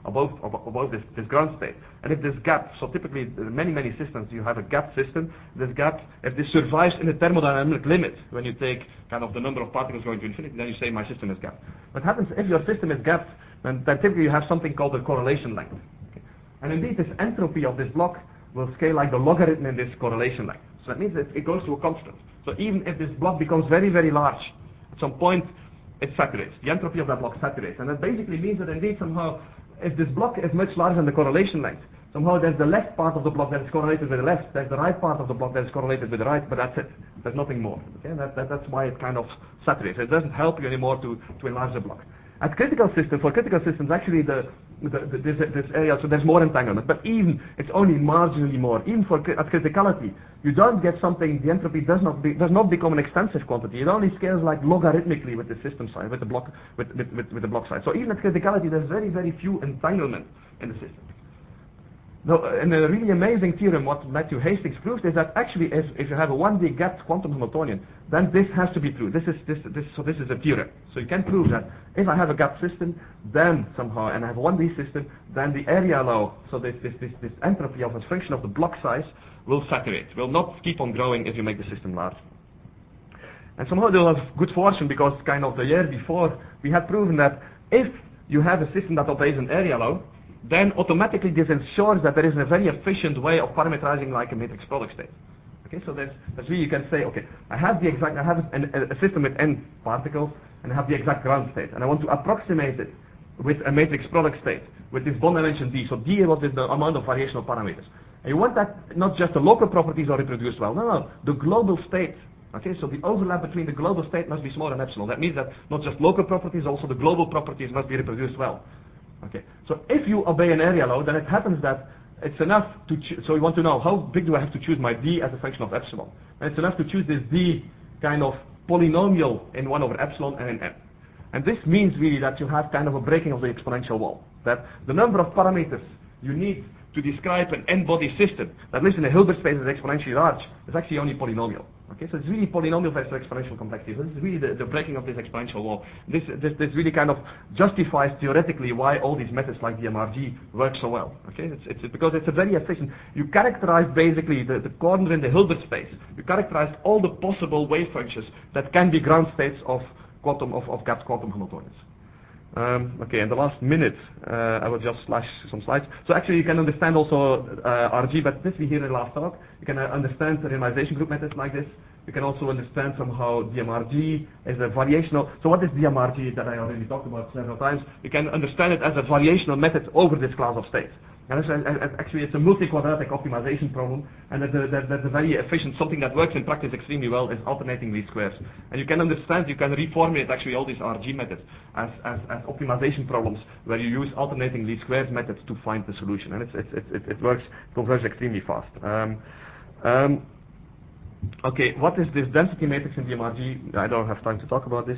[SPEAKER 1] this ground state. And if this gap, so typically many systems you have a gap system, this gap, if this survives in the thermodynamic limit, when you take kind of the number of particles going to infinity, then you say my system is gapped. What happens if your system is gapped, then typically you have something called the correlation length. And indeed, this entropy of this block will scale like the logarithm in this correlation length. So that means that it goes to a constant. So even if this block becomes very large, at some point it saturates. The entropy of that block saturates. And that basically means that indeed somehow, if this block is much larger than the correlation length, somehow there's the left part of the block that is correlated with the left, there's the right part of the block that is correlated with the right, but that's it. There's nothing more. Okay? That's why it kind of saturates. It doesn't help you anymore to enlarge the block. For critical systems, actually this area, so there's more entanglement, but even it's only marginally more. Even at criticality, you don't get something. The entropy does not become an extensive quantity. It only scales like logarithmically with the system size, with the block with the block size. So even at criticality, there's very few entanglement in the system. No, and a really amazing theorem, what Matthew Hastings proved, is that actually if you have a 1D gapped quantum Hamiltonian, then this has to be true. So this is a theorem. So you can prove that if I have a gapped system, then somehow, and I have a 1D system, then the area law, so this entropy of a function of the block size, will saturate, will not keep on growing if you make the system large. And somehow they'll have good fortune, because kind of the year before, we had proven that if you have a system that obeys an area law, then automatically this ensures that there is a very efficient way of parameterizing like a matrix product state. Okay, so that's really, you can say, okay, I have a system with n particles, and I have the exact ground state, and I want to approximate it with a matrix product state, with this bond dimension d. So d is what is the amount of variational parameters. And you want that not just the local properties are reproduced well, no, the global state. Okay, so the overlap between the global state must be smaller than epsilon. That means that not just local properties, also the global properties must be reproduced well. Okay, so if you obey an area law, then it happens that it's enough to so you want to know how big do I have to choose my d as a function of epsilon. And it's enough to choose this d kind of polynomial in 1 over epsilon and in n. And this means really that you have kind of a breaking of the exponential wall. That the number of parameters you need to describe an n-body system that lives in a Hilbert space that is exponentially large is actually only polynomial. Okay, so it's really polynomial versus exponential complexity. So this is really the breaking of this exponential law. This really kind of justifies theoretically why all these methods like DMRG work so well. Okay, it's because it's a very efficient. You characterize basically the corner in the Hilbert space. You characterize all the possible wave functions that can be ground states of gapped quantum Hamiltonians. Okay, in the last minute, I will just flash some slides. So actually you can understand also RG, but this we hear in the last talk. You can understand the renormalization group methods like this. You can also understand somehow DMRG as a variational. So what is DMRG that I already talked about several times? You can understand it as a variational method over this class of states. And actually it's a multi-quadratic optimization problem, and that's a very efficient, something that works in practice extremely well is alternating least squares. And you can understand, you can reformulate actually all these RG methods as optimization problems where you use alternating least squares methods to find the solution. And it works, it converges extremely fast. Okay, what is this density matrix in DMRG? I don't have time to talk about this.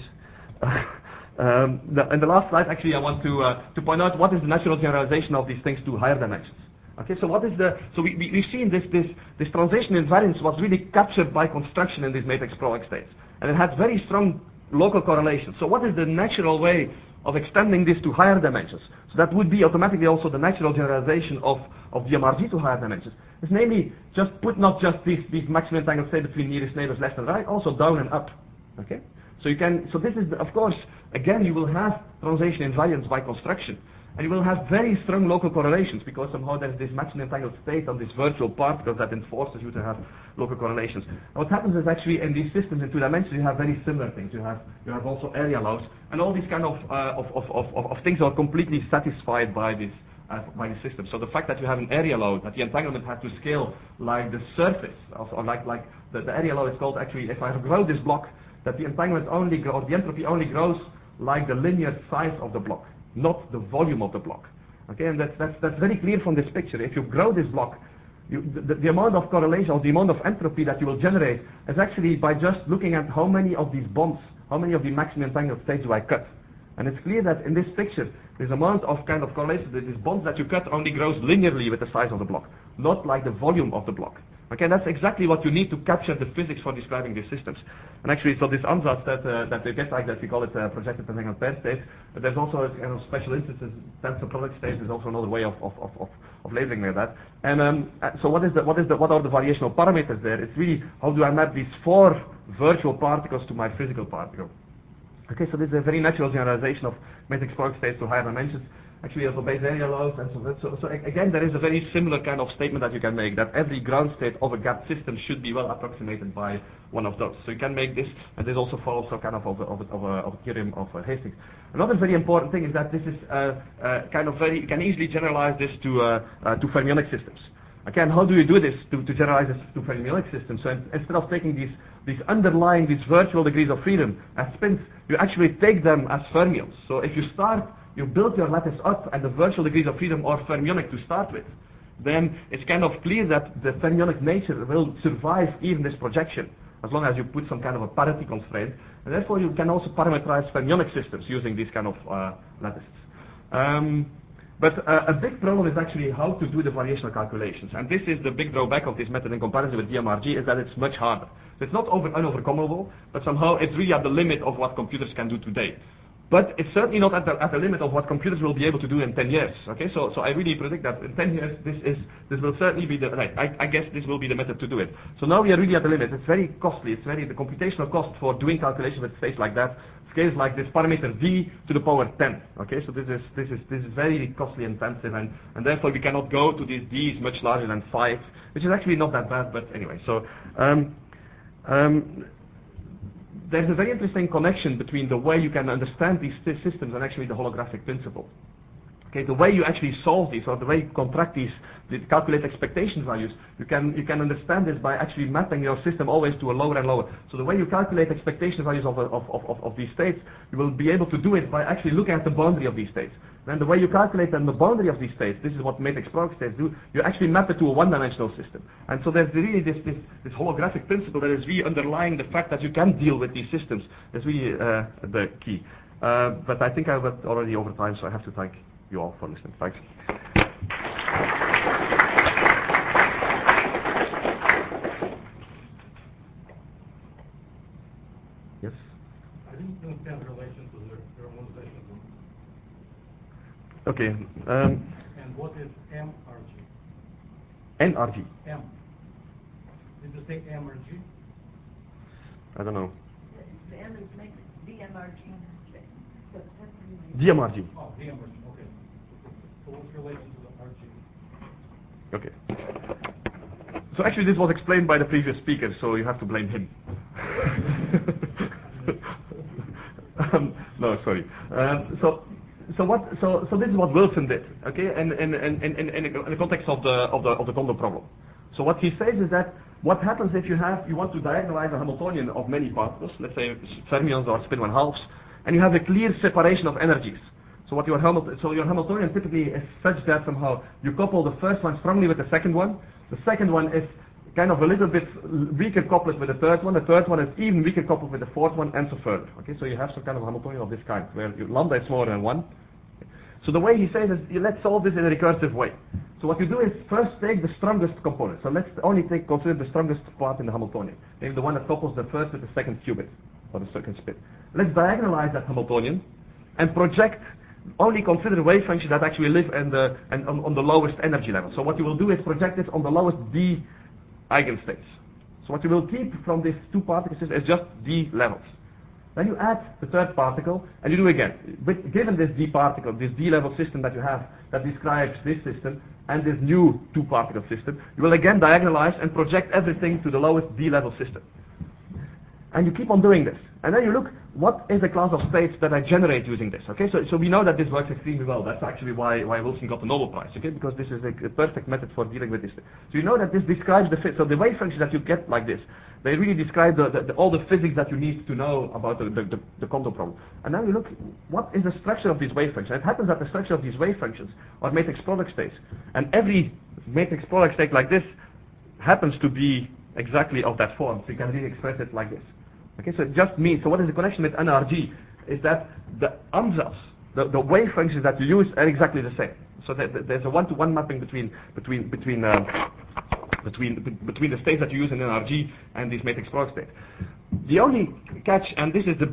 [SPEAKER 1] In the last slide, actually, I want to point out what is the natural generalization of these things to higher dimensions. Okay, so what is we've seen this translation invariance was really captured by construction in these matrix product states, and it had very strong local correlation. So what is the natural way of extending this to higher dimensions? So that would be automatically also the natural generalization of DMRG to higher dimensions. It's namely just put not just these maximum entangled states between nearest neighbors left and right, also down and up. Okay. So this is, of course, again, you will have translation invariance by construction. And you will have very strong local correlations because somehow there's this maximum entangled state on this virtual particle that enforces you to have local correlations. And what happens is actually in these systems in 2 dimensions you have very similar things. You have also area laws, and all these kind of things are completely satisfied by this system. So the fact that you have an area law, that the entanglement has to scale like the surface, or like the area law is called actually, if I grow this block, that the entanglement only or the entropy only grows like the linear size of the block, not the volume of the block. Okay, and that's very clear from this picture. If you grow this block, the amount of correlation or the amount of entropy that you will generate is actually by just looking at how many of these bonds, how many of the maximum entangled states do I cut. And it's clear that in this picture, this amount of kind of correlation, these bonds that you cut only grows linearly with the size of the block, not like the volume of the block. Okay, that's exactly what you need to capture the physics for describing these systems. And actually, so this ansatz that they get like that, we call it projected entangled pair state. But there's also a kind of special instances. Tensor product state is also another way of labeling like that. And so what are the variational parameters there? It's really how do I map these 4 virtual particles to my physical particle. Okay, so this is a very natural generalization of matrix product states to higher dimensions. Actually, also base area laws and so again, there is a very similar kind of statement that you can make, that every ground state of a gapped system should be well approximated by one of those. So you can make this, and this also follows some kind of a theorem of Hastings. Another very important thing is that this is kind of you can easily generalize this to fermionic systems. Again, how do you do this to generalize this to fermionic systems? So instead of taking these underlying, these virtual degrees of freedom as spins, you actually take them as fermions. So if you build your lattice up and the virtual degrees of freedom are fermionic to start with, then it's kind of clear that the fermionic nature will survive even this projection, as long as you put some kind of a parity constraint. And therefore you can also parameterize fermionic systems using these kind of lattices. But a big problem is actually how to do the variational calculations. And this is the big drawback of this method in comparison with DMRG, is that it's much harder. So it's not unovercomable, but somehow it's really at the limit of what computers can do today. But it's certainly not at the limit of what computers will be able to do in 10 years. Okay, so I really predict that in 10 years this will certainly be the I guess this will be the method to do it. So now we are really at the limit. It's very costly. It's the computational cost for doing calculations with states like that scales like this parameter v to the power 10. Okay, so this is very costly intensive, and therefore we cannot go to these d's much larger than 5, which is actually not that bad. But anyway, so. There's a very interesting connection between the way you can understand these systems and actually the holographic principle. Okay, the way you actually solve these, or the way you contract these, calculate expectation values, you can understand this by actually mapping your system always to a lower and lower. So the way you calculate expectation values of these states, you will be able to do it by actually looking at the boundary of these states. Then the way you calculate on the boundary of these states, this is what matrix product states do, you actually map it to a one-dimensional system. And so there's really this holographic principle that is really underlying the fact that you can deal with these systems. That's really the key. But I think I went already over time, so I have to thank you all for listening. Thanks. Yes?
[SPEAKER 2] I didn't understand the relation to the renormalization.
[SPEAKER 1] Okay.
[SPEAKER 2] And what is MRG?
[SPEAKER 1] NRG.
[SPEAKER 2] M. Did you say M or G?
[SPEAKER 1] I don't know.
[SPEAKER 3] The M is matrix, DMRG.
[SPEAKER 1] DMRG.
[SPEAKER 2] Oh, DMRG, okay. So what's the relation to the RG?
[SPEAKER 1] Okay. So actually this was explained by the previous speaker, so you have to blame him. No, sorry. So this is what Wilson did, okay, in the context of the Kondo problem. So what he says is that what happens if you want to diagonalize a Hamiltonian of many particles, let's say fermions or spin 1/2s, and you have a clear separation of energies. So your Hamiltonian typically is such that somehow you couple the first one strongly with the second one. The second one is kind of a little bit weaker coupled with the third one. The third one is even weaker coupled with the fourth one, and so further. Okay, so you have some kind of Hamiltonian of this kind, where your lambda is smaller than 1. So the way he says is, let's solve this in a recursive way. So what you do is first take the strongest component. So let's only consider the strongest part in the Hamiltonian, maybe the one that couples the first with the second qubit, or the second spin. Let's diagonalize that Hamiltonian and project, only consider wave functions that actually live on the lowest energy level. So what you will do is project this on the lowest d eigenstates. So what you will keep from these two particle systems is just d levels. Then you add the third particle, and you do again. Given this d particle, this d level system that you have that describes this system and this new two particle system, you will again diagonalize and project everything to the lowest d level system. And you keep on doing this. And then you look, what is the class of states that I generate using this? Okay, so we know that this works extremely well. That's actually why Wilson got the Nobel Prize, okay, because this is a perfect method for dealing with this. So you know that this describes the so the wave functions that you get like this, they really describe all the physics that you need to know about the Kondo problem. And then you look, what is the structure of these wave functions? It happens that the structure of these wave functions are matrix product states. And every matrix product state like this happens to be exactly of that form. So you can really express it like this. Okay, so it just means, so what is the connection with NRG? Is that the ansatz, the wave functions that you use are exactly the same. So there's a one-to-one mapping between the states that you use in NRG and these matrix product states. The only catch, and this was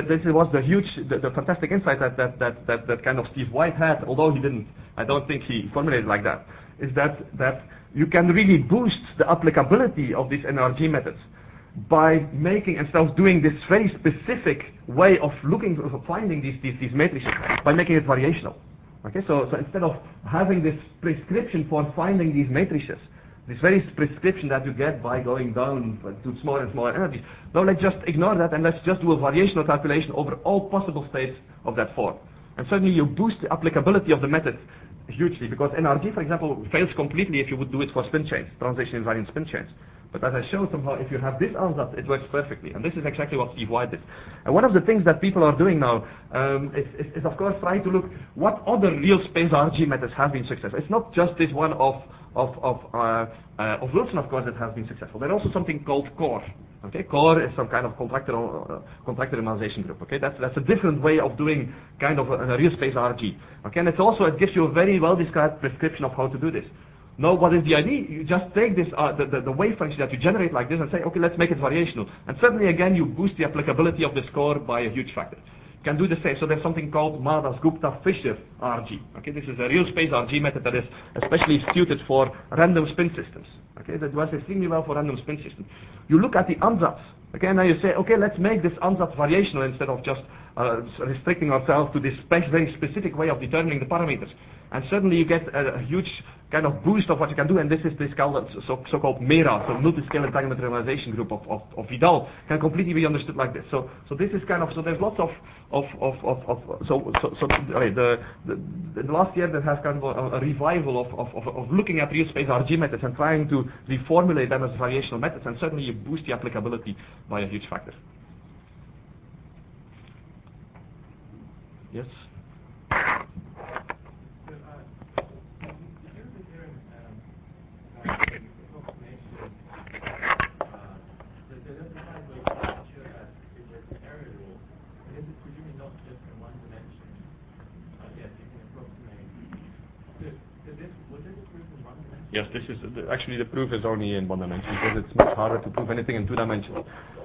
[SPEAKER 1] the fantastic insight that kind of Steve White had, although he didn't, I don't think he formulated it like that, is that you can really boost the applicability of these NRG methods by making, instead of doing this very specific way of finding these matrices, by making it variational. Okay, so instead of having this prescription for finding these matrices, this very prescription that you get by going down to smaller and smaller energies, now let's just ignore that and let's just do a variational calculation over all possible states of that form. And suddenly you boost the applicability of the method hugely, because NRG, for example, fails completely if you would do it for spin chains, transition invariant spin chains. But as I showed somehow, if you have this ansatz, it works perfectly. And this is exactly what Steve White did. And one of the things that people are doing now is of course trying to look what other real space RG methods have been successful. It's not just this one of Wilson, of course, that has been successful. There's also something called CORE. Okay, core is some kind of contractor normalization group. Okay, that's a different way of doing kind of a real space RG. Okay, and it gives you a very well described prescription of how to do this. Now, what is the idea? You just take this the wave function that you generate like this and say, okay, let's make it variational. And suddenly again, you boost the applicability of this core by a huge factor. You can do the same. So there's something called Madas-Gupta-Fisher RG. Okay, this is a real space RG method that is especially suited for random spin systems. Okay, that works extremely well for random spin systems. You look at the ansatz. Okay, now you say, okay, let's make this ansatz variational instead of just restricting ourselves to this very specific way of determining the parameters. And suddenly you get a huge kind of boost of what you can do, and this is this so-called MERA, so multi-scale entanglement realization group of Vidal, can completely be understood like this. So this is kind of, so there's lots the last year there has kind of a revival of looking at real space RG methods and trying to reformulate them as variational methods, and suddenly you boost the applicability by a huge factor. Yes? Yes, this is actually the proof is only in one dimension because it's much harder to prove anything in two dimensions.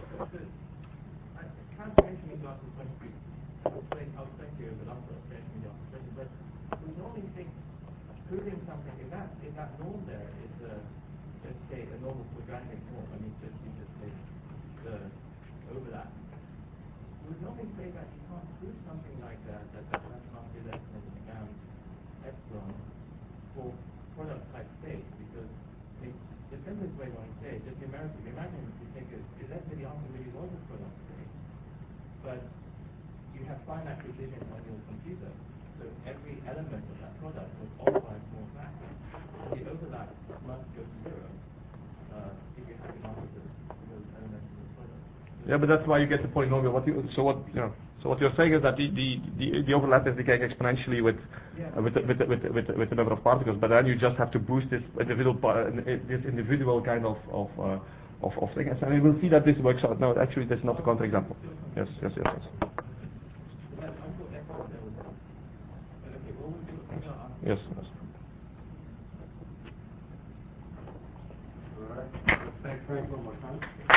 [SPEAKER 4] Proving something, if that norm there is let's say a normal quadratic norm, I mean you just take the overlap. We would normally say that you can't prove something like that must be less than epsilon for product type state, because the simplest way one would say is just numerically. Imagine if you take let's say the answer really was a product state, but you have finite precision on your computer. So every element of that product was off by a small factor. So the overlap must go to zero if you have enough of those elements in the product.
[SPEAKER 1] Yeah, but that's why you get the polynomial. So what you're saying is that the overlap is decaying exponentially with the number of particles, but then you just have to boost this individual kind of things. And we'll see that this works out. No, actually, this is not a counterexample. Yes. Yes.
[SPEAKER 2] All right. Thank Frank one more time.